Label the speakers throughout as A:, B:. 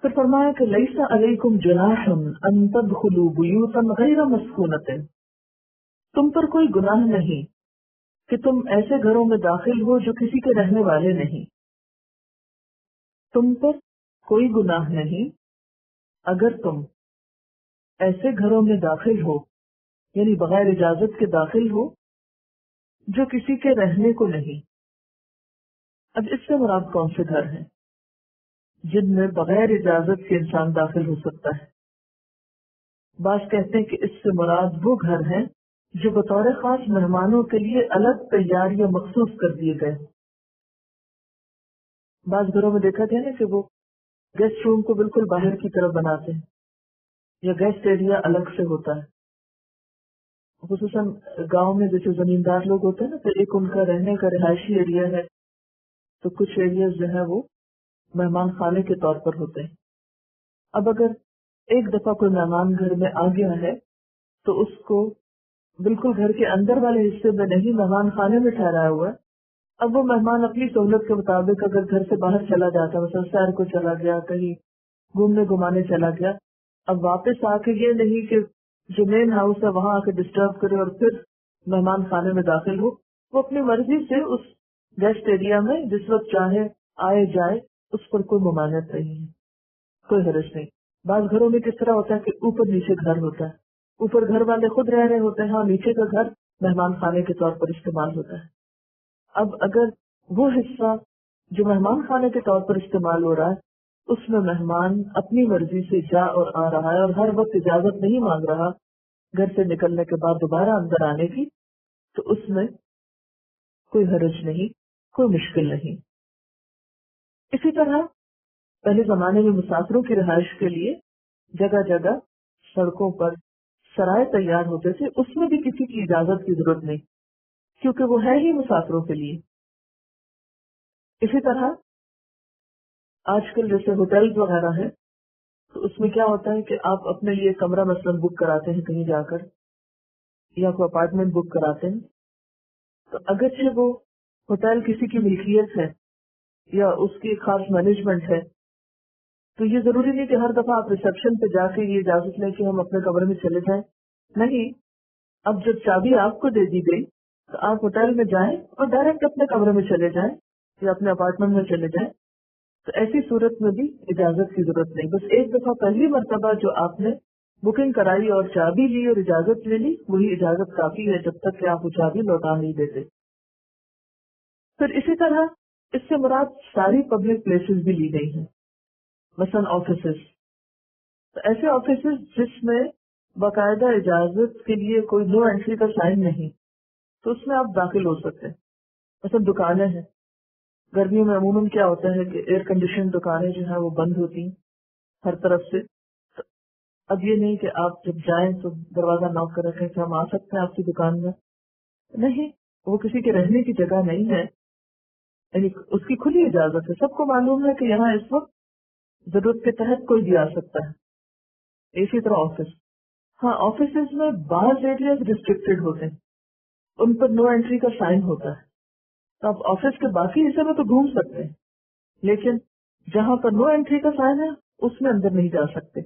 A: پھر فرمایا کہ لیسا علیکم جناح ان تدخلوا بیوتا غیر مسکونۃ، تم پر کوئی گناہ نہیں کہ تم ایسے گھروں میں داخل ہو جو کسی کے رہنے والے نہیں. تم پر کوئی گناہ نہیں اگر تم ایسے گھروں میں داخل ہو، یعنی بغیر اجازت کے داخل ہو جو کسی کے رہنے کو نہیں. اب اس سے مراد کون سے گھر ہیں جن میں بغیر اجازت کے انسان داخل ہو سکتا ہے؟ بعض کہتے ہیں کہ اس سے مراد وہ گھر ہیں جو بطور خاص مہمانوں کے لیے الگ تیار یا مخصوص کر دیے گئے. بعض گھروں میں دیکھا گیا نا کہ وہ گیسٹ روم کو بالکل باہر کی طرف بناتے ہیں یا گیسٹ ایریا الگ سے ہوتا ہے. خصوصاً گاؤں میں جیسے زمیندار لوگ ہوتے ہیں نا، تو ایک ان کا رہنے کا رہائشی ایریا ہے، تو کچھ ایریاز جو ہے وہ مہمان خانے کے طور پر ہوتے ہیں. اب اگر ایک دفعہ کوئی مہمان گھر میں آ گیا ہے تو اس کو بالکل گھر کے اندر والے حصے میں نہیں، مہمان خانے میں ٹھہرایا ہوا ہے. اب وہ مہمان اپنی سہولت کے مطابق اگر گھر سے باہر چلا جاتا ہے، مثلا سیر کو چلا گیا، کہیں گھومنے گھمانے چلا گیا، اب واپس آ کے یہ نہیں کہ جو مین ہاؤس ہے وہاں آ کے ڈسٹرب کرے اور پھر مہمان خانے میں داخل ہو. وہ اپنی مرضی سے اس گیسٹ ایریا میں جس وقت چاہے آئے جائے، اس پر کوئی ممانعت نہیں ہے، کوئی حرج نہیں. بعض گھروں میں کس طرح ہوتا ہے کہ اوپر نیچے گھر ہوتا ہے، اوپر گھر والے خود رہ رہے ہوتے ہیں، ہاں نیچے کا گھر مہمان خانے کے طور پر استعمال ہوتا ہے. اب اگر وہ حصہ جو مہمان خانے کے طور پر استعمال ہو رہا ہے اس میں مہمان اپنی مرضی سے جا اور آ رہا ہے اور ہر وقت اجازت نہیں مانگ رہا گھر سے نکلنے کے بعد دوبارہ اندر آنے کی، تو اس میں کوئی حرج نہیں، کوئی مشکل نہیں. اسی طرح پہلے زمانے میں مسافروں کی رہائش کے لیے جگہ جگہ سڑکوں پر سرائے تیار ہوتے تھے، اس میں بھی کسی کی اجازت کی ضرورت نہیں کیونکہ وہ ہے ہی مسافروں کے لیے. اسی طرح آج کل جیسے ہوٹلز وغیرہ ہے تو اس میں کیا ہوتا ہے کہ آپ اپنے لیے کمرہ مثلاً بک کراتے ہیں کہیں جا کر یا کوئی اپارٹمنٹ بک کراتے ہیں، تو اگرچہ وہ ہوٹل کسی کی ملکیت ہے یا اس کی خاص مینجمنٹ ہے، تو یہ ضروری نہیں کہ ہر دفعہ آپ ریسپشن پہ جا کے یہ اجازت لیں کہ ہم اپنے کمرے میں چلے جائیں. نہیں، اب جب چابی آپ کو دے دی گئی تو آپ ہوٹل میں جائیں اور ڈائریکٹ اپنے کمرے میں چلے جائیں یا اپنے اپارٹمنٹ میں چلے جائیں. تو ایسی صورت میں بھی اجازت کی ضرورت نہیں، بس ایک دفعہ پہلی مرتبہ جو آپ نے بکنگ کرائی اور چابی لی اور اجازت لے لی، وہی اجازت کافی ہے جب تک کہ آپ وہ چابی لوٹا نہیں دیتے. پھر اسی طرح اس سے مراد ساری پبلک پلیسز بھی لی گئی ہیں، مثلا آفیسز. تو ایسے آفیسز جس میں باقاعدہ اجازت کے لیے کوئی نو انٹری کا سائن نہیں، تو اس میں آپ داخل ہو سکتے ہیں. مثلا دکانیں ہیں، گرمیوں میں عموماً کیا ہوتا ہے کہ ایئر کنڈیشن دکانیں جو ہیں وہ بند ہوتی ہیں ہر طرف سے. اب یہ نہیں کہ آپ جب جائیں تو دروازہ ناک کر رکھیں کہ ہم آ سکتے ہیں آپ کی دکان میں، نہیں، وہ کسی کے رہنے کی جگہ نہیں ہے، یعنی اس کی کھلی اجازت ہے. سب کو معلوم ہے کہ یہاں اس وقت ضرورت کے تحت کوئی بھی آ سکتا ہے. اسی طرح آفس، ہاں آفیسز میں بعض ایریاز ریسٹرکٹیڈ ہوتے ہیں، ان پر نو انٹری کا سائن ہوتا ہے، تو آپ آفس کے باقی حصے میں تو گھوم سکتے ہیں، لیکن جہاں پر نو انٹری کا سائن ہے اس میں اندر نہیں جا سکتے.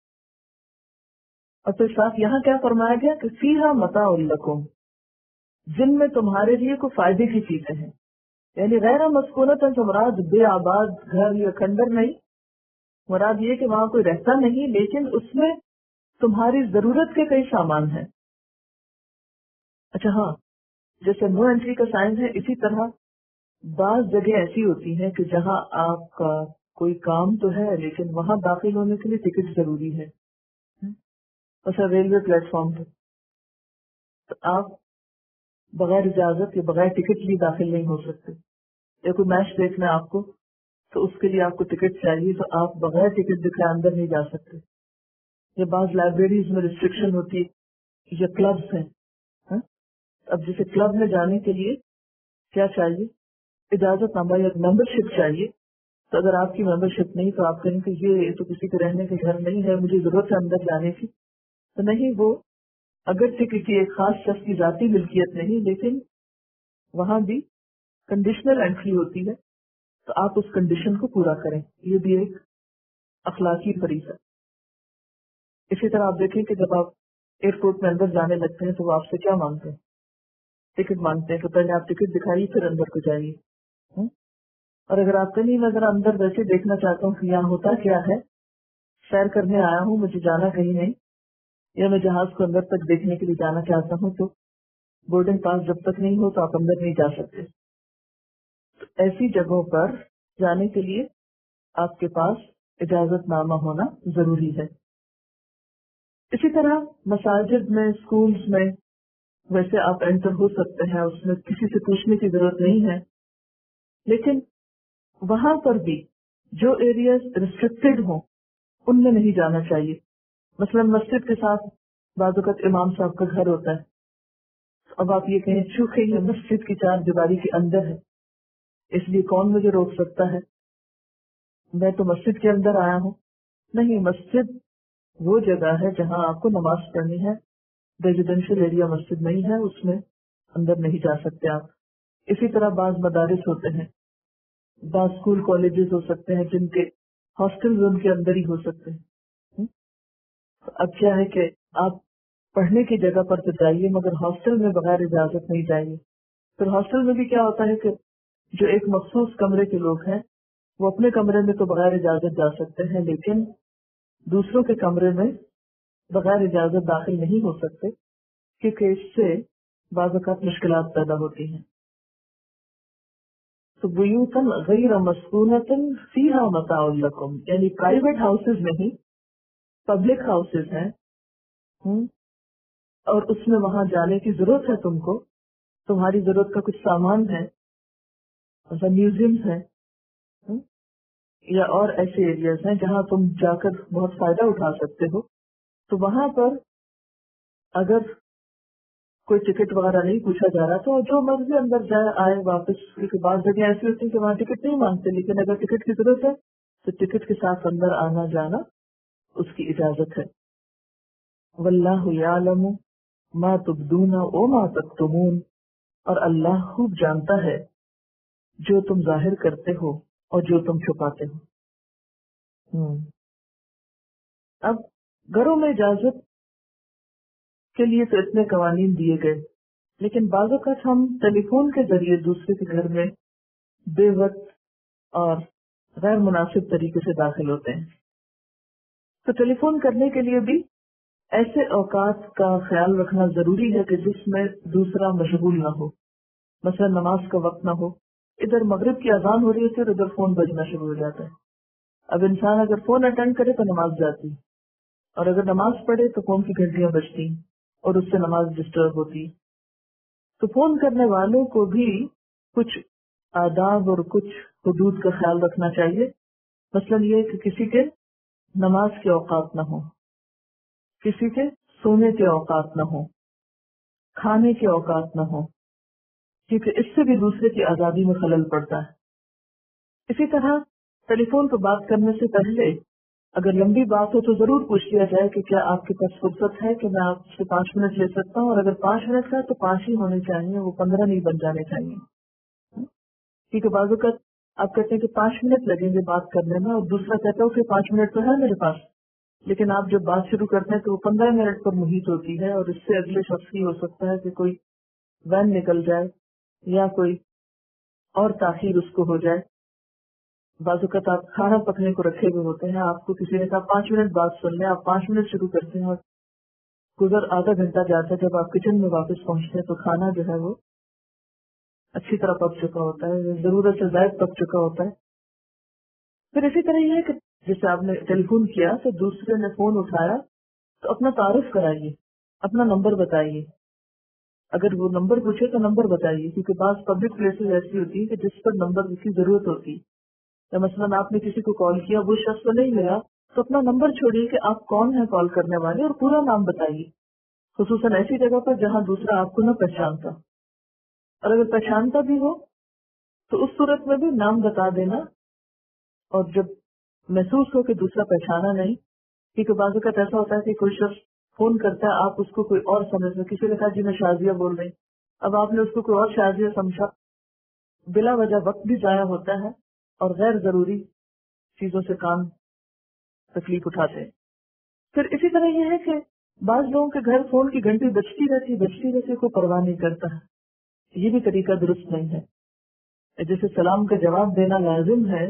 A: اور پھر ساتھ یہاں کیا فرمایا گیا کہ فیہا متاع لکم، جن میں تمہارے لیے کوئی فائدے کی چیزیں ہیں، یعنی غیر مسکونۃ سے مراد بے آباد گھر یا کھنڈر نہیں، مراد یہ کہ وہاں کوئی رہتا نہیں لیکن اس میں تمہاری ضرورت کے کئی سامان ہیں. اچھا ہاں، جیسے نو انٹری کا سائن ہے، اسی طرح بعض جگہ ایسی ہوتی ہیں کہ جہاں آپ کا کوئی کام تو ہے لیکن وہاں داخل ہونے کے لیے ٹکٹ ضروری ہے. مثلا ریلوے پلیٹ فارم پہ تو آپ بغیر اجازت یا بغیر ٹکٹ لیے داخل نہیں ہو سکتے، یا کوئی میچ دیکھنا ہے آپ کو تو اس کے لیے آپ کو ٹکٹ چاہیے، تو آپ بغیر ٹکٹ دکھائے اندر نہیں جا سکتے. یا بعض لائبریریز میں ریسٹرکشن ہوتی ہے، یا کلبز ہیں. اب جیسے کلب میں جانے کے لیے کیا چاہیے؟ اجازت نامہ یا ممبر شپ چاہیے. تو اگر آپ کی ممبر شپ نہیں تو آپ کہیں کہ یہ تو کسی کے رہنے کے گھر نہیں ہے، مجھے ضرورت ہے اندر جانے کی، تو نہیں، وہ اگرچہ کسی ایک خاص شخص کی ذاتی ملکیت نہیں لیکن وہاں بھی کنڈیشنل انٹری ہوتی ہے، تو آپ اس کنڈیشن کو پورا کریں. یہ بھی ایک اخلاقی فریضہ. اسی طرح آپ دیکھیں کہ جب آپ ایئرپورٹ میں اندر جانے لگتے ہیں تو وہ آپ سے کیا مانگتے ہیں؟ ٹکٹ مانگتے ہیں کہ پہلے آپ ٹکٹ دکھائیے پھر اندر کو جائیے. اور اگر آپ کہیں میں ذرا اندر ویسے دیکھنا چاہتا ہوں کہ یہاں ہوتا کیا ہے، سیر کرنے آیا ہوں، مجھے جانا کہیں نہیں، یا میں جہاز کو اندر تک دیکھنے کے لیے جانا چاہتا ہوں، تو بورڈنگ پاس جب تک نہیں ہو تو آپ اندر نہیں جا سکتے. تو ایسی جگہوں پر جانے کے لیے آپ کے پاس اجازت نامہ ہونا ضروری ہے. اسی طرح مساجد میں، اسکولز میں ویسے آپ انٹر ہو سکتے ہیں، اس میں کسی سے پوچھنے کی ضرورت نہیں ہے، لیکن وہاں پر بھی جو ایریاز ریسٹرکٹیڈ ہوں ان میں نہیں جانا چاہیے. مثلا مسجد کے ساتھ بعض اوقات امام صاحب کا گھر ہوتا ہے، اب آپ یہ کہیں چونکہ یہ مسجد کی چار دیواری کے اندر ہے اس لیے کون مجھے روک سکتا ہے، میں تو مسجد کے اندر آیا ہوں. نہیں، مسجد وہ جگہ ہے جہاں آپ کو نماز پڑھنی ہے، ریزیڈینشیل ایریا مسجد نہیں ہے، اس میں اندر نہیں جا سکتے آپ. اسی طرح بعض مدارس ہوتے ہیں، بعض اسکول کالجز ہو سکتے ہیں جن کے ہاسٹل ان کے اندر ہی ہو سکتے ہیں. اب کیا ہے کہ آپ پڑھنے کی جگہ پر تو جائیے مگر ہاسٹل میں بغیر اجازت نہیں جائیے. پھر ہاسٹل میں بھی کیا ہوتا ہے کہ جو ایک مخصوص کمرے کے لوگ ہیں وہ اپنے کمرے میں تو بغیر اجازت جا سکتے ہیں، لیکن دوسروں کے کمرے میں بغیر اجازت داخل نہیں ہو سکتے، کیونکہ اس سے بعض اوقات مشکلات پیدا ہوتی ہیں. تو بیوتن غیر مسکونۃ فیہا متاع لکم، یعنی پرائیویٹ ہاؤسز نہیں، پبلک ہاؤسز ہیں، اور اس میں وہاں جانے کی ضرورت ہے، تم کو تمہاری ضرورت کا کچھ سامان ہے، مثلا میوزیمس ہیں، یا اور ایسے ایریاز ہیں جہاں تم جا کر بہت فائدہ اٹھا سکتے ہو. تو وہاں پر اگر کوئی ٹکٹ وغیرہ نہیں پوچھا جا رہا تو جو مرضی اندر جائے آئے واپس، کیونکہ بعض جگہ ایسی ہوتی ہیں کہ وہاں ٹکٹ نہیں مانگتے، لیکن اگر ٹکٹ کی ضرورت ہے تو ٹکٹ کے ساتھ اندر آنا جانا اس کی اجازت ہے. واللہ یعلم ما تبدون وما تکتمون، اور اللہ خوب جانتا ہے جو تم ظاہر کرتے ہو اور جو تم چھپاتے ہو. اب گھروں میں اجازت کے لیے تو اتنے قوانین دیے گئے، لیکن بعض اوقات ہم ٹیلی فون کے ذریعے دوسرے کے گھر میں بے وقت اور غیر مناسب طریقے سے داخل ہوتے ہیں. تو ٹیلی فون کرنے کے لیے بھی ایسے اوقات کا خیال رکھنا ضروری ہے کہ جس میں دوسرا مشغول نہ ہو. مثلا نماز کا وقت نہ ہو، ادھر مغرب کی اذان ہو رہی ہوتی ہے اور ادھر فون بجنا شروع ہو جاتا ہے. اب انسان اگر فون اٹینڈ کرے تو نماز جاتی، اور اگر نماز پڑھے تو فون کی گھنٹیاں بجتی اور اس سے نماز ڈسٹرب ہوتی. تو فون کرنے والوں کو بھی کچھ آداب اور کچھ حدود کا خیال رکھنا چاہیے. مثلا یہ کہ کسی کے نماز کے اوقات نہ ہو، کسی کے سونے کے اوقات نہ ہو، کھانے کے اوقات نہ ہو، کیونکہ اس سے بھی دوسرے کی آزادی میں خلل پڑتا ہے. اسی طرح ٹیلی فون پر بات کرنے سے پہلے اگر لمبی بات ہو تو ضرور پوچھ لیا جائے کہ کیا آپ کے پاس فرصت ہے کہ میں آپ سے 5 منٹ لے سکتا ہوں، اور اگر 5 منٹ کا تو 5 ہی ہونے چاہیے، وہ 15 نہیں بن جانے چاہیے. کیونکہ بعض اوقات آپ کہتے ہیں کہ 5 منٹ لگیں گے بات کرنے میں، اور دوسرا کہتا ہے کہ 5 منٹ تو ہے میرے پاس، لیکن آپ جب بات شروع کرتے ہیں تو وہ 15 منٹ پر محیط ہوتی ہے، اور اس سے اگلے شخص کی ہو سکتا ہے کہ کوئی وین نکل جائے یا کوئی اور تاخیر اس کو ہو جائے. بعض اوقات آپ کھانا پکنے کو رکھے ہوئے ہوتے ہیں، آپ کو کسی نے کہا 5 منٹ بات سن لیں، آپ 5 منٹ شروع کرتے ہیں اور گزر آدھا گھنٹہ جاتا ہے، جب آپ کچن میں واپس پہنچتے ہیں تو کھانا جو ہے وہ اچھی طرح پک چکا ہوتا ہے، ضرورت سے زائد پک چکا ہوتا ہے. پھر اسی طرح یہ ہے کہ جیسے آپ نے ٹیلی فون کیا تو دوسرے نے فون اٹھایا تو اپنا تعارف کرائیے، اپنا نمبر بتائیے. اگر وہ نمبر پوچھے تو نمبر بتائیے، کیونکہ بعض پبلک پلیسز ایسی ہوتی ہیں کہ جس پر نمبر کی ضرورت ہوتی ہے. یا مثلاً آپ نے کسی کو کال کیا، وہ شخص کو نہیں ملا تو اپنا نمبر چھوڑیے کہ آپ کون ہیں کال کرنے والے، اور پورا نام بتائیے، خصوصاً ایسی جگہ پر جہاں دوسرا آپ کو نہ پہچانتا. اور اگر پہچانتا بھی ہو تو اس صورت میں بھی نام بتا دینا، اور جب محسوس ہو کہ دوسرا پہچانا نہیں، کیونکہ بعض اوقات ایسا ہوتا ہے کہ کوئی شخص فون کرتا ہے، آپ اس کو کوئی اور سمجھتے، کسی نے کہا جی میں شازیہ بول رہی، اب آپ نے اس کو کوئی اور شازیہ سمجھا، بلا وجہ وقت بھی ضائع ہوتا ہے اور غیر ضروری چیزوں سے کام تکلیف اٹھاتے ہیں. پھر اسی طرح یہ ہے کہ بعض لوگوں کے گھر فون کی گھنٹی بجتی رہتی کوئی پرواہ نہیں کرتا ہے. یہ بھی طریقہ درست نہیں ہے. جیسے سلام کا جواب دینا لازم ہے،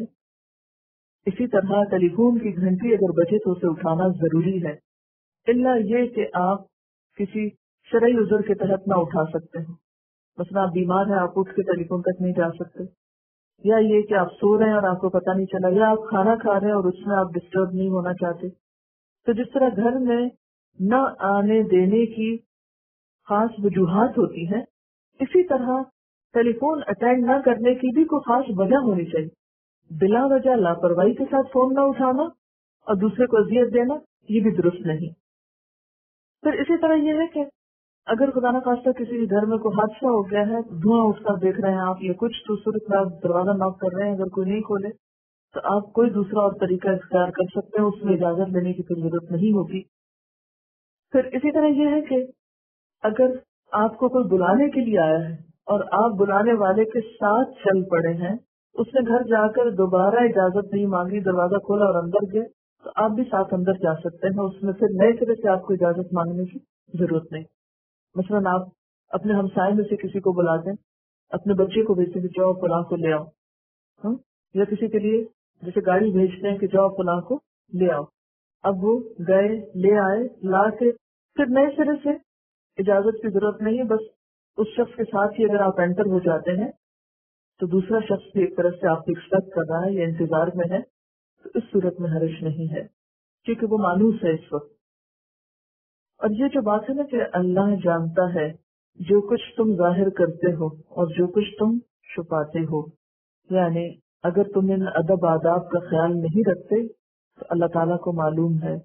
A: اسی طرح ٹیلی فون کی گھنٹی اگر بجے تو اسے اٹھانا ضروری ہے، الا یہ کہ آپ کسی شرعی عذر کے تحت نہ اٹھا سکتے ہیں. مثلا آپ بیمار ہیں، آپ اٹھ کے ٹیلی فون تک نہیں جا سکتے، یا یہ کہ آپ سو رہے ہیں اور آپ کو پتہ نہیں چلا، یا آپ کھانا کھا رہے ہیں اور اس میں آپ ڈسٹرب نہیں ہونا چاہتے. تو جس طرح گھر میں نہ آنے دینے کی خاص وجوہات ہوتی ہیں، اسی طرح ٹیلی فون اٹینڈ نہ کرنے کی بھی کوئی خاص وجہ ہونی چاہیے. بلا وجہ لاپرواہی کے ساتھ فون نہ اٹھانا اور دوسرے کو اذیت دینا یہ بھی درست نہیں. پھر اسی طرح یہ ہے کہ اگر خدا نہ خواستہ کسی گھر میں کوئی حادثہ ہو گیا ہے، دھواں اٹھتا دیکھ رہے ہیں آپ یا کچھ، تو صورت میں آپ دروازہ ناک کر رہے ہیں، اگر کوئی نہیں کھولے تو آپ کوئی دوسرا اور طریقہ اختیار کر سکتے ہیں، اس میں اجازت لینے کی کوئی ضرورت نہیں ہوگی. پھر اسی طرح یہ ہے کہ اگر آپ کو کوئی بلانے کے لیے آیا ہے اور آپ بلانے والے کے ساتھ چل پڑے ہیں، اس نے گھر جا کر دوبارہ اجازت نہیں مانگی، دروازہ کھولا اور اندر گئے، تو آپ بھی ساتھ اندر جا سکتے ہیں. اس میں پھر نئے سرے سے آپ کو اجازت مانگنے کی ضرورت نہیں. مثلاً آپ اپنے ہمسائے میں سے کسی کو بلاتے ہیں، اپنے بچے کو بھیجتے ہیں کہ جاؤ فلاں کو لے آؤ، ہاں، یا کسی کے لیے جیسے گاڑی بھیجتے ہیں کہ جاؤ فلاں کو لے آؤ. اب وہ گئے، لے آئے، لا کے پھر نئے سرے سے اجازت کی ضرورت نہیں ہے. بس اس شخص کے ساتھ ہی اگر آپ انٹر ہو جاتے ہیں تو دوسرا شخص بھی ایک طرح سے آپ کو ایکسپیکٹ کر رہا ہے یا انتظار میں ہے، تو اس صورت میں حرج نہیں ہے کیونکہ وہ مانوس ہے اس وقت. اور یہ جو بات ہے نا کہ اللہ جانتا ہے جو کچھ تم ظاہر کرتے ہو اور جو کچھ تم چھپاتے ہو، یعنی اگر تم ان ادب آداب کا خیال نہیں رکھتے تو اللہ تعالیٰ کو معلوم ہے،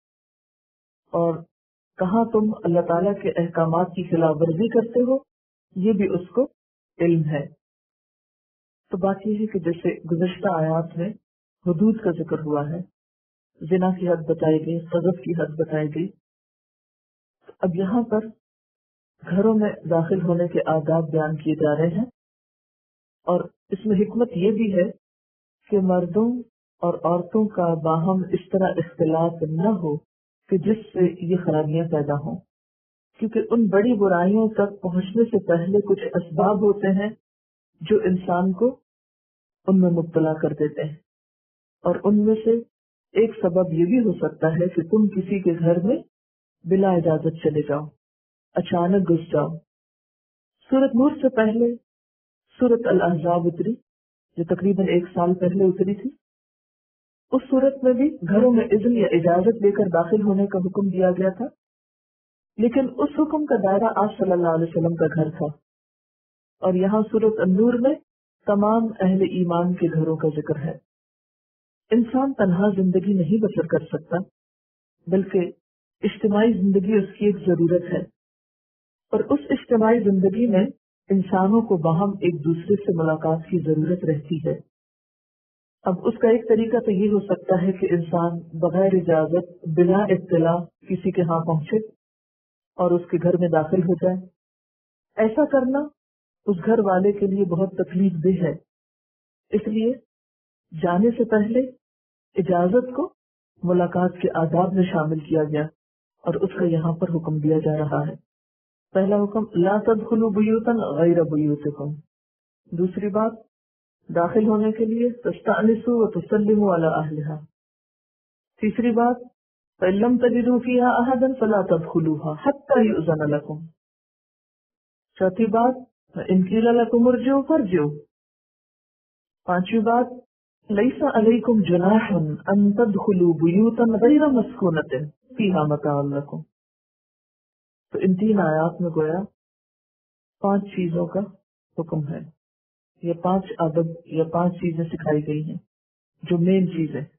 A: اور کہاں تم اللہ تعالیٰ کے احکامات کی خلاف ورزی کرتے ہو یہ بھی اس کو علم ہے. تو بات یہ ہے کہ جیسے گزشتہ آیات میں حدود کا ذکر ہوا ہے، زنا کی حد بتائی گئی، قذف کی حد بتائی گئی، تو اب یہاں پر گھروں میں داخل ہونے کے آداب بیان کیے جا رہے ہیں. اور اس میں حکمت یہ بھی ہے کہ مردوں اور عورتوں کا باہم اس طرح اختلاط نہ ہو کہ جس سے یہ خرابیاں پیدا ہوں، کیونکہ ان بڑی برائیوں تک پہنچنے سے پہلے کچھ اسباب ہوتے ہیں جو انسان کو ان میں مبتلا کر دیتے ہیں. اور ان میں سے ایک سبب یہ بھی ہو سکتا ہے کہ تم کسی کے گھر میں بلا اجازت چلے جاؤ، اچانک گھس جاؤ. سورۃ نور سے پہلے سورۃ الاحزاب اتری، جو تقریباً 1 سال پہلے اتری تھی. اس صورت میں بھی گھروں میں اذن یا اجازت لے کر داخل ہونے کا حکم دیا گیا تھا، لیکن اس حکم کا دائرہ آپ صلی اللہ علیہ وسلم کا گھر تھا. اور یہاں سورۃ النور میں تمام اہل ایمان کے گھروں کا ذکر ہے. انسان تنہا زندگی نہیں بسر کر سکتا، بلکہ اجتماعی زندگی اس کی ایک ضرورت ہے، اور اس اجتماعی زندگی میں انسانوں کو باہم ایک دوسرے سے ملاقات کی ضرورت رہتی ہے. اب اس کا ایک طریقہ تو یہ ہو سکتا ہے کہ انسان بغیر اجازت بلا اطلاع کسی کے ہاں پہنچے اور اس کے گھر میں داخل ہو جائے. ایسا کرنا اس گھر والے کے لیے بہت تکلیف دہ ہے، اس لیے جانے سے پہلے اجازت کو ملاقات کے آداب میں شامل کیا گیا، اور اس کا یہاں پر حکم دیا جا رہا ہے. پہلا حکم لا تدخلوا بیوتا غیر بیوتکم. دوسری بات داخل ہونے کے لیے تستأنسوا وتسلموا علی اہلہا. تیسری بات فإن لم تجدوا فيها أحدا فلا تدخلوها حتى يؤذن لكم. چوتھی بات فإن قيل لكم ارجعوا فارجعوا. پانچویں بات ليس عليكم جناح أن تدخلوا بيوتا غير مسكونة فيها متاع لكم. تو ان 3 آیات میں گویا 5 چیزوں کا حکم ہے، یہ 5 ادب یا 5 چیزیں سکھائی گئی ہیں جو مین چیز ہے.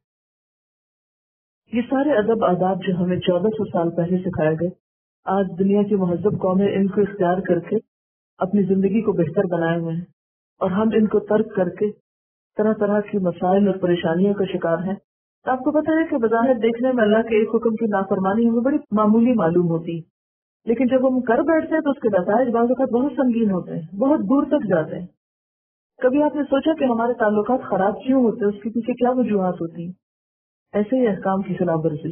A: یہ سارے ادب آداب جو ہمیں 1400 سال پہلے سکھائے گئے، آج دنیا کی مہذب قومیں ان کو اختیار کر کے اپنی زندگی کو بہتر بنائے ہوئے ہیں، اور ہم ان کو ترک کر کے طرح طرح کی مسائل اور پریشانیوں کا شکار ہیں. آپ کو پتہ ہے کہ بظاہر دیکھنے میں اللہ کے ایک حکم کی نافرمانی ہمیں بڑی معمولی معلوم ہوتی ہے، لیکن جب ہم کر بیٹھتے ہیں تو اس کے نتائج بعض اوقات بہت سنگین ہوتے ہیں، بہت دور تک جاتے ہیں. کبھی آپ نے سوچا کہ ہمارے تعلقات خراب کیوں ہوتے ہیں، اس کے پیچھے کیا وجوہات ہوتی ہیں؟ ایسے ہی احکام کی خلاف ورزی.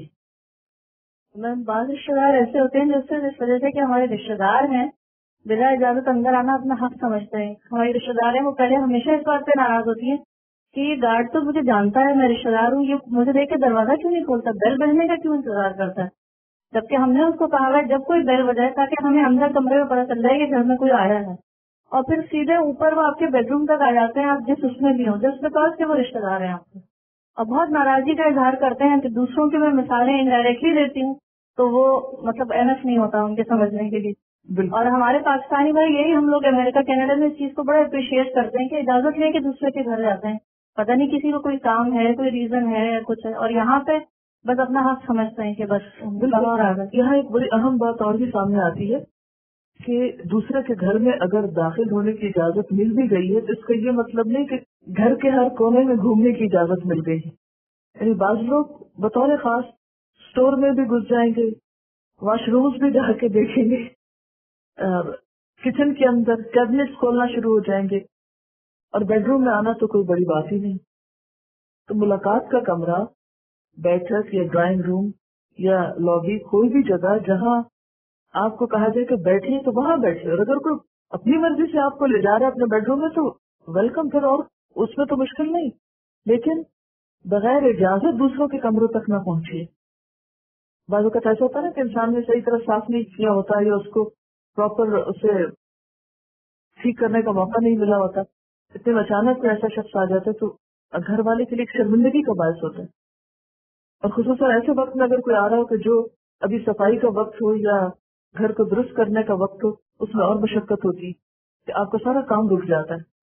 B: میم بعض رشتے دار ایسے ہوتے ہیں جس وجہ سے کہ ہمارے رشتے دار ہیں بلا اجازت اندر آنا اپنا حق سمجھتے ہیں. ہماری رشتے دار ہیں وہ پہلے ہمیشہ اس بات پہ ناراض ہوتی ہے کہ یہ گارڈ تو مجھے جانتا ہے میں رشتے دار ہوں, یہ مجھے دیکھ کے دروازہ کیوں نہیں کھولتا, بیل بجنے کا کیوں انتظار کرتا ہے, جبکہ ہم نے اس کو کہا ہے جب کوئی بیل بجائے تاکہ ہمیں اندر کمرے میں پتہ چل جائے کہ گھر میں کوئی آیا ہے, اور پھر سیدھے اوپر وہ آپ کے بیڈ روم تک آ جاتے ہیں, آپ جس اس میں بھی ہوں جس بیکاز کہ وہ رشتے دار ہیں آپ کو, اور بہت ناراضگی کا اظہار کرتے ہیں. کہ دوسروں کی میں مثالیں انڈائریکٹلی دیتی ہوں تو وہ مطلب اینف نہیں ہوتا ان کے سمجھنے کے لیے. اور ہمارے پاکستانی بھائی یہی ہم لوگ امریکہ کینیڈا میں اس چیز کو بڑا اپریشیٹ کرتے ہیں کہ اجازت لے کے دوسرے کے گھر جاتے ہیں, پتہ نہیں کسی کو کوئی کام ہے, کوئی ریزن ہے یا کچھ ہے, اور یہاں پہ بس اپنا حق سمجھتے ہیں کہ بس بالکل.
A: یہاں ایک بڑی اہم بات اور بھی سامنے آتی ہے کہ دوسرے کے گھر میں اگر داخل ہونے کی اجازت مل بھی گئی ہے تو اس کا یہ مطلب نہیں کہ گھر کے ہر کونے میں گھومنے کی اجازت مل گئی ہے. یعنی بعض لوگ بطور خاص اسٹور میں بھی گھس جائیں گے, واش رومز بھی جا کے دیکھیں گے, کچن کے اندر کیبنٹس کھولنا شروع ہو جائیں گے, اور بیڈ روم میں آنا تو کوئی بڑی بات ہی نہیں. تو ملاقات کا کمرہ, بیٹھک یا ڈرائنگ روم یا لابی, کوئی بھی جگہ جہاں آپ کو کہا جائے کہ بیٹھے تو وہاں بیٹھے, اور اگر کوئی اپنی مرضی سے آپ کو لے جا رہا ہے اپنے بیڈ روم میں تو ویلکم پھر, اور اس میں تو مشکل نہیں, لیکن بغیر اجازت دوسروں کے کمروں تک نہ پہنچیے. بعض اوقات ایسا ہوتا ہے نا کہ انسان نے صحیح طرح صاف نہیں کیا ہوتا یا اس کو پراپر اسے ٹھیک کرنے کا موقع نہیں ملا ہوتا, اتنے اچانک کوئی ایسا شخص آ جاتا ہے تو گھر والے کے لیے ایک شرمندگی کا باعث ہوتا ہے. اور خصوصاً ایسے وقت میں اگر کوئی آ رہا ہو کہ جو ابھی صفائی کا وقت ہو یا گھر کو درست کرنے کا وقت ہو, اس میں اور مشقت ہوتی ہے کہ آپ کا سارا کام رک جاتا ہے.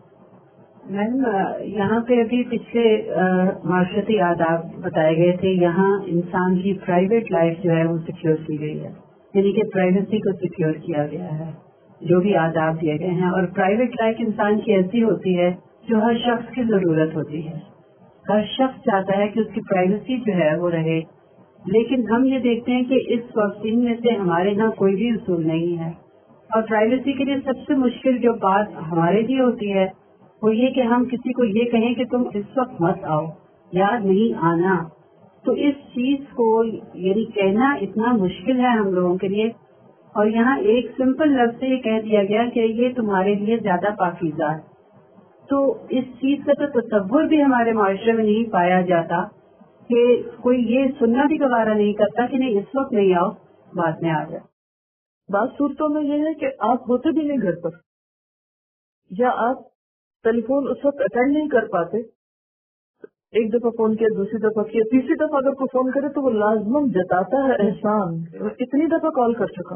C: میم یہاں پہ ابھی پچھلے معاشرتی آداب بتائے گئے تھے, یہاں انسان کی پرائیویٹ لائف جو ہے وہ سیکیور کی گئی ہے, یعنی کہ پرائیویسی کو سیکیور کیا گیا ہے, جو بھی آداب دیے گئے ہیں. اور پرائیویٹ لائف انسان کی ایسی ہوتی ہے جو ہر شخص کی ضرورت ہوتی ہے, ہر شخص چاہتا ہے کہ اس کی پرائیویسی جو ہے وہ رہے, لیکن ہم یہ دیکھتے ہیں کہ اس وقت ان میں سے ہمارے یہاں کوئی بھی اصول نہیں ہے. اور پرائیویسی کے لیے سب سے مشکل جو بات ہمارے لیے ہوتی ہے وہ یہ کہ ہم کسی کو یہ کہیں کہ تم اس وقت مت آؤ یا نہیں آنا. تو اس چیز کو یعنی کہنا اتنا مشکل ہے ہم لوگوں کے لیے, اور یہاں ایک سمپل لفظ سے یہ کہہ دیا گیا کہ یہ تمہارے لیے زیادہ پاکیزہ ہے. تو اس چیز کا تو تصور بھی ہمارے معاشرے میں نہیں پایا جاتا کہ کوئی یہ سننا بھی گوارا نہیں کرتا کہ نہیں اس وقت نہیں آؤ, بعد میں آ جائے.
A: بعض صورتوں میں یہ ہے کہ آپ ہوتے بھی نہیں گھر پر, یا آپ ٹیلی فون اس وقت اٹینڈ نہیں کر پاتے, ایک دفعہ فون کیا, دوسری دفعہ کیا, تیسری دفعہ اگر کوئی فون کرے تو وہ لازمن جتاتا ہے احسان, اتنی دفعہ کال کر چکا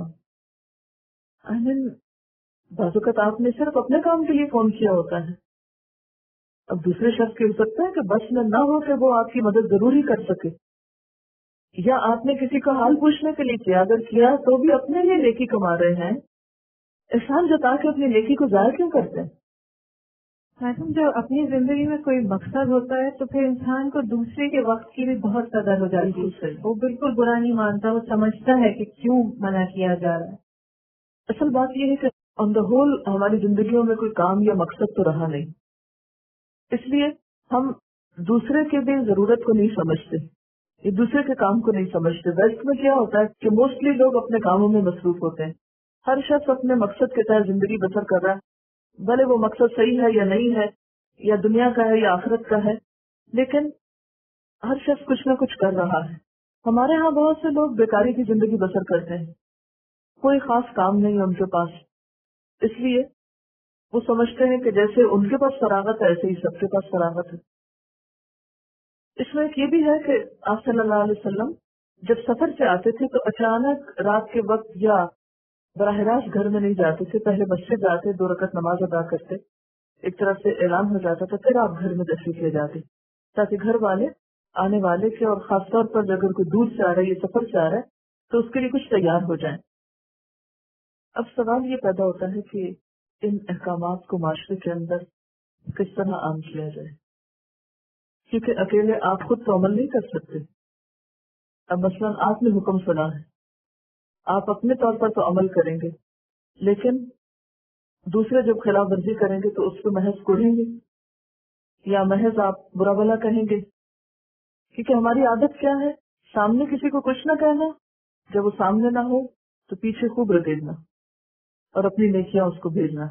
A: ہوں. بعض اوقات آپ نے صرف اپنے کام کے لیے فون کیا ہوتا ہے, اب دوسرے شخص کی ہو سکتا ہے کہ بس میں نہ ہو کہ وہ آپ کی مدد ضرور ہی کر سکے, یا آپ نے کسی کا حال پوچھنے کے لیے کیا, اگر کیا تو بھی اپنے لیے نیکی کما رہے ہیں, احسان جتا کے اپنی نیکی کو ضائع کیوں کرتے ہیں؟
B: جب اپنی زندگی میں کوئی مقصد ہوتا ہے تو پھر انسان کو دوسرے کے وقت کی بھی بہت قدر ہو جاتی ہے, وہ بالکل برا نہیں مانتا, وہ سمجھتا ہے کہ کیوں منع کیا جا رہا ہے.
A: اصل بات یہ ہے کہ آن دا ہول ہماری زندگیوں میں کوئی کام یا مقصد تو رہا نہیں, اس لیے ہم دوسرے کے بھی ضرورت کو نہیں سمجھتے, یہ دوسرے کے کام کو نہیں سمجھتے. ویسٹ میں کیا ہوتا ہے کہ موسٹلی لوگ اپنے کاموں میں مصروف ہوتے ہیں, ہر شخص اپنے مقصد کے تحت زندگی بسر کر رہا ہے, بھلے وہ مقصد صحیح ہے یا نہیں ہے, یا دنیا کا ہے یا آخرت کا ہے, لیکن ہر شخص کچھ نہ کچھ کر رہا ہے. ہمارے ہاں بہت سے لوگ بیکاری کی زندگی بسر کرتے ہیں, کوئی خاص کام نہیں ہے ان کے پاس, اس لیے وہ سمجھتے ہیں کہ جیسے ان کے پاس فراغت ہے ایسے ہی سب کے پاس فراغت ہے. اس میں ایک یہ بھی ہے کہ آپ صلی اللہ علیہ وسلم جب سفر سے آتے تھے تو اچانک رات کے وقت یا براہ راست گھر میں نہیں جاتے تھے, پہلے مسجد جاتے, 2 رکعت نماز ادا کرتے, ایک طرف سے اعلان ہو جاتا تھا, پھر آپ گھر میں تشریف لے جاتے, تاکہ گھر والے آنے والے کے, اور خاص طور پر اگر کوئی دور سے آ رہا ہے یا سفر سے آ رہا ہے تو اس کے لیے کچھ تیار ہو جائیں. اب سوال یہ پیدا ہوتا ہے کہ ان احکامات کو معاشرے کے اندر کس طرح عام کیا جائے, کیونکہ اکیلے آپ خود تو عمل نہیں کر سکتے. اب مثلاً آپ نے حکم سنا ہے, آپ اپنے طور پر تو عمل کریں گے, لیکن دوسرے جب خلاف ورزی کریں گے تو اس کو محض کوڑیں گے, یا محض آپ برا بھلا کہیں گے, کیونکہ ہماری عادت کیا ہے، سامنے کسی کو کچھ نہ کہنا، جب وہ سامنے نہ ہو تو پیچھے خوب رگڑنا اور اپنی نیکیاں اس کو بھیجنا.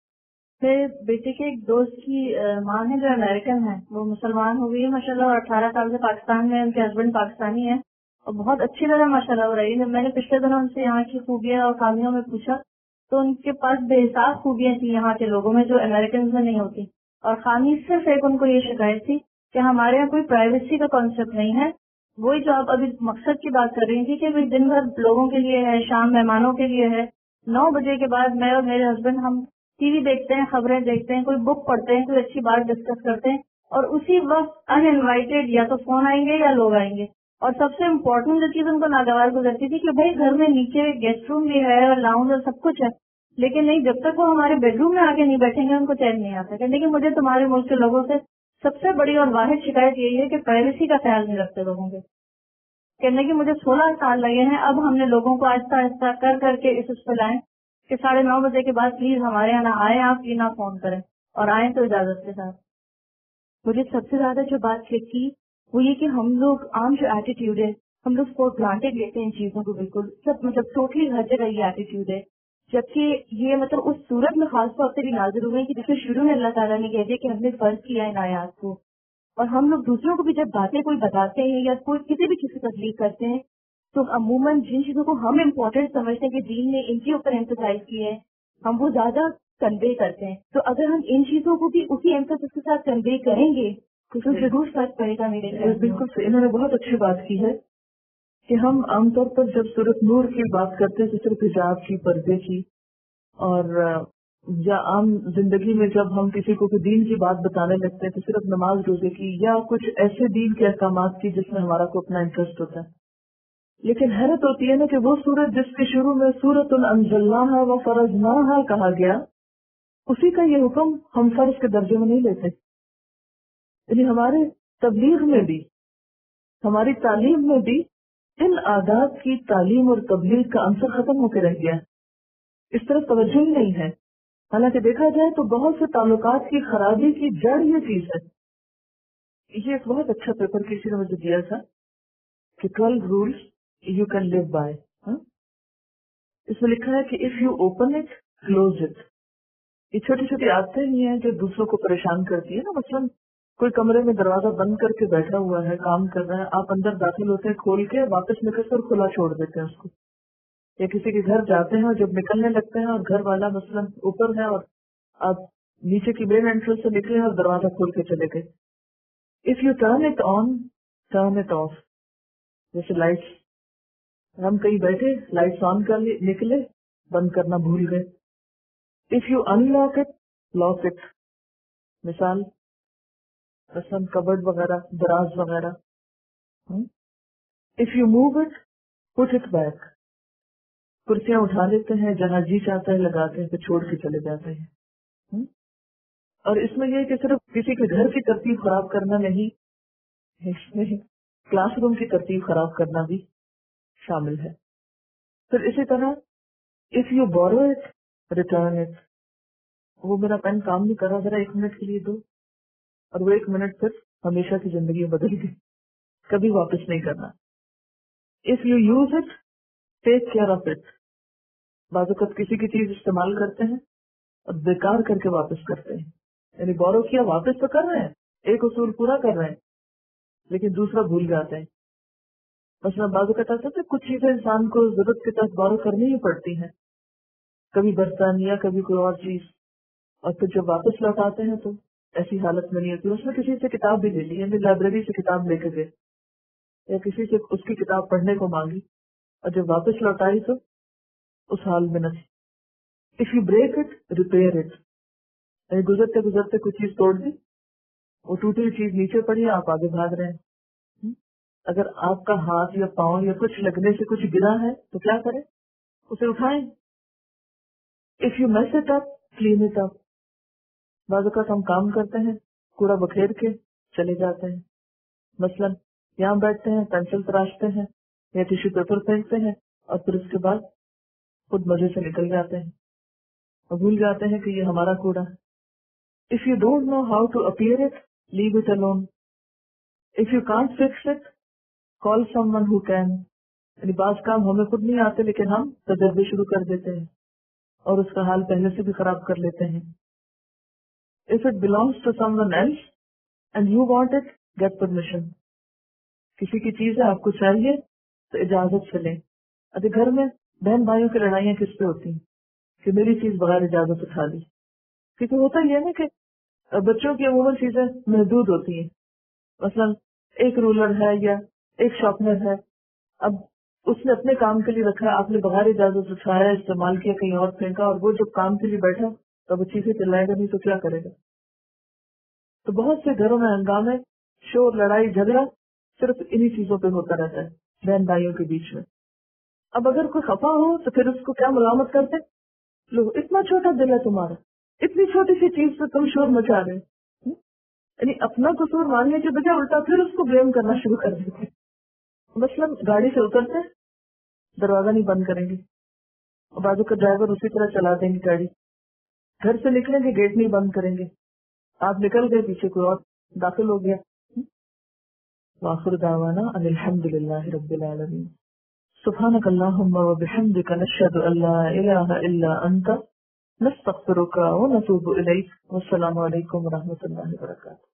B: میرے بیٹے کے ایک دوست کی ماں ہے جو امریکن ہے، وہ مسلمان ہو گئی ہے ماشاء اللہ، اور 18 سال سے پاکستان میں، ان کے ہسبینڈ پاکستانی ہے اور بہت اچھی طرح ماشاء اللہ ہو رہی ہے. میں نے پچھلے دنوں ان سے یہاں کی خوبیاں اور خامیوں میں پوچھا تو ان کے پاس بے حساب خوبیاں تھیں یہاں کے لوگوں میں جو امریکن میں نہیں ہوتی، اور خامی صرف ایک ان کو یہ شکایت تھی کہ ہمارے یہاں کوئی پرائیویسی کا کانسیپٹ نہیں ہے. وہی جو آپ ابھی مقصد کی بات کر رہی تھی کہ دن بھر لوگوں کے لیے ہے، شام مہمانوں کے لیے ہے. 9 بجے کے بعد میں اور میرے ہسبینڈ ہم ٹی وی دیکھتے ہیں، خبریں دیکھتے ہیں، کوئی بک پڑھتے ہیں، کوئی اچھی بات ڈسکس کرتے ہیں، اور اسی وقت ان انوائٹیڈ یا تو فون آئیں گے یا لوگ آئیں گے. اور سب سے امپورٹنٹ جو چیز ان کو ناگوار گزرتی تھی کہ بھائی گھر میں نیچے گیسٹ روم بھی ہے اور لاؤنج اور سب کچھ ہے، لیکن نہیں، جب تک وہ ہمارے بیڈ روم میں آگے نہیں بیٹھیں گے ان کو چین نہیں آتا. کہنے کہ مجھے تمہارے ملک کے لوگوں سے سب سے بڑی اور واحد شکایت یہی ہے کہ پرائیویسی کا خیال نہیں رکھتے لوگوں کے. کہنے کہ مجھے 16 سال لگے ہیں، اب ہم نے لوگوں کو آہستہ آہستہ کر کے اس پہ لائیں کہ 9:30 بجے کے بعد پلیز ہمارے یہاں نہ آئیں آپ، نہ فون کریں، اور آئیں تو اجازت کے ساتھ.
D: مجھے سب سے زیادہ جو بات کلک کی وہ یہ کہ ہم لوگ عام جو ایٹیٹیوڈ ہے، ہم لوگ فور گرانٹیڈ لیتے ہیں ان چیزوں کو، بالکل سب ٹوٹلی ہر جگہ یہ ایٹیٹیوڈ ہے. جبکہ یہ اس صورت میں خاص طور سے بھی نازل ہوئے کہ جسے شروع میں اللہ تعالیٰ نے کہہ دیا کہ ہم نے فرض کیا ان آیات کو. اور ہم لوگ دوسروں کو بھی جب باتیں کوئی بتاتے ہیں یا کوئی کسی بھی چیز کی تبلیغ کرتے ہیں تو عموماً جن چیزوں کو ہم امپورٹنٹ سمجھتے ہیں کہ دین نے ان کے اوپر ایمفسائز کی ہے، ہم وہ زیادہ کنوے کرتے ہیں. تو اگر ہم ان چیزوں کو بھی اسی ایمفسس کے ساتھ کنوے کریں گے تو ضرور فرق پڑے گا. میرے خیال میں
A: بالکل انہوں نے بہت اچھی بات کی ہے کہ ہم عام طور پر جب سورۃ نور کی بات کرتے ہیں تو صرف حجاب کی، پردے کی، اور یا عام زندگی میں جب ہم کسی کو دین کی بات بتانے لگتے ہیں تو صرف نماز روزے کی یا کچھ ایسے دین کے احکامات کی جس میں ہمارا کو اپنا انٹرسٹ ہوتا ہے. لیکن حیرت ہوتی ہے نا کہ وہ سورت جس کے شروع میں سورۃ انزلناہا وفرضناہا کہا گیا، اسی کا یہ حکم ہم فرض کے درجے میں نہیں لیتے. یعنی ہمارے تبلیغ میں بھی، ہماری تعلیم میں بھی ان آداب کی تعلیم اور تبلیغ کا عنصر ختم ہو کے رہ گیا ہے. اس طرف توجہ ہی نہیں ہے. حالانکہ دیکھا جائے تو بہت سے تعلقات کی خرابی کی جڑ یہ چیز ہے. یہ ایک بہت اچھا پیپر کسی نے مجھے دیا تھا کہ 12 rules you can live by. اس میں لکھا ہے کہ if you open it close it. یہ چھوٹی چھوٹی عادتیں ہی ہیں جو دوسروں کو پریشان کرتی ہے نا. مثلاً کوئی کمرے میں دروازہ بند کر کے بیٹھا ہوا ہے، کام کر رہا ہے، آپ اندر داخل ہوتے ہیں کھول کے، واپس نکل کر کھلا چھوڑ دیتے ہیں اس کو. یا کسی کے گھر جاتے ہیں اور جب نکلنے لگتے ہیں اور گھر والا مثلاً اوپر ہے اور آپ نیچے کی مین انٹرنس سے نکلے اور دروازہ کھول کے چلے گئے. If you turn it on turn it off. جیسے لائٹس، ہم کہیں بیٹھے لائٹس آن کر نکلے، بند کرنا بھول گئے. If you unlock it lock it. مثال کبڈ وغیرہ، دراز وغیرہ. If you move it put it back. کرسیاں اٹھا لیتے ہیں، جہاں جی چاہتا ہے لگاتے ہیں، پھر چھوڑ کے چلے جاتے ہیں. اور اس میں یہ کہ صرف کسی کے گھر کی ترتیب خراب کرنا نہیں، اس میں کلاس روم کی ترتیب خراب کرنا بھی شامل ہے. پھر اسی طرح if you borrow it return it. وہ میرا پین کام نہیں کر رہا، ذرا 1 منٹ کے لیے دو، اور وہ 1 منٹ پھر ہمیشہ کی زندگی بدل گئی، کبھی واپس نہیں کرنا. If you use it take care of it. بعض اوقات کسی کی چیز استعمال کرتے ہیں اور بیکار کر کے واپس کرتے ہیں. یعنی بورو کیا، واپس تو کر رہے ہیں، ایک اصول پورا کر رہے ہیں، لیکن دوسرا بھول جاتے ہیں. مثلا بعض اوقات ایسا ہوتا ہے کچھ چیزیں انسان کو ضرورت کے تحت بورو کرنی ہی پڑتی ہیں، کبھی برتن یا کبھی کوئی اور چیز، اور پھر جب واپس لوٹاتے ہیں تو ایسی حالت میں نہیں ہوتی. اس نے کسی سے کتاب بھی لے لی، یعنی لائبریری سے کتاب لے کے گئے یا کسی سے اس کی کتاب پڑھنے کو مانگی، اور جب واپس لوٹائی تو اس حال میں نہ تھی. If you break it repair it. یعنی گزرتے گزرتے کچھ چیز توڑ دی، وہ ٹوٹی ہوئی چیز نیچے پڑی، آپ آگے بھاگ رہے ہیں. اگر آپ کا ہاتھ یا پاؤں یا کچھ لگنے سے کچھ گرا ہے تو کیا کریں؟ اسے اٹھائیں. If you mess it up clean it up. بعض اوقات ہم کام کرتے ہیں، کوڑا بکھیر کے چلے جاتے ہیں. مثلاً یہاں بیٹھتے ہیں، پینسل تراشتے ہیں یا ٹیشو پیپر پھینکتے ہیں، اور پھر اس کے بعد خود مزے سے نکل جاتے ہیں اور بھول جاتے ہیں کہ یہ ہمارا کوڑا ہے. If you don't know how to appear it leave it alone. If you can't fix it, call someone who can. یعنی بعض کام ہمیں خود نہیں آتے لیکن ہم تجربے شروع کر دیتے ہیں اور اس کا حال پہلے سے بھی خراب کر لیتے ہیں. If it belongs to someone else and you want it, get permission. کسی کی چیز ہے آپ کو چاہیے تو اجازت سے لیں. ابھی گھر میں بہن بھائیوں کی لڑائیاں کس پہ ہوتی ہیں کہ میری چیز بغیر اجازت اٹھا لی. کیونکہ ہوتا یہ ہے نا کہ بچوں کی عموماً چیزیں محدود ہوتی ہیں. مثلا ایک رولر ہے یا ایک شارپنر ہے, اب اس نے اپنے کام کے لیے رکھا, آپ نے بغیر اجازت اٹھایا, استعمال کیا, کہیں اور پھینکا, اور وہ جب کام کے لیے بیٹھا تو وہ چیزیں چلائے گا نہیں تو کیا کرے گا. تو بہت سے گھروں میں ہنگامے, شور, لڑائی جھگڑا صرف انہی چیزوں پہ ہوتا رہتا ہے بہن بھائیوں کے بیچ میں. اب اگر کوئی خفا ہو تو پھر اس کو کیا ملامت کرتے, لو اتنا چھوٹا دل ہے تمہارا, اتنی چھوٹی سی چیز پہ تم شور مچا رہے. یعنی اپنا قصور ماننے کے بجائے الٹا پھر اس کو بلیم کرنا شروع کر دیتے. مثلاً گاڑی سے اترتے دروازہ نہیں بند کریں گے, اور بازو کا ڈرائیور اسی طرح چلا دیں گے گاڑی. گھر سے نکلیں گے گیٹ نہیں بند کریں گے, آپ نکل گئے پیچھے کوئی اور داخل ہو گیا. وآخر دعوانا ان الحمد للہ رب العالمین. سبحانک اللہم وبحمدک نشہد ان لا الہ الا انت نستغفرک ونتوب الیک. والسلام علیکم ورحمۃ اللہ وبرکاتہ.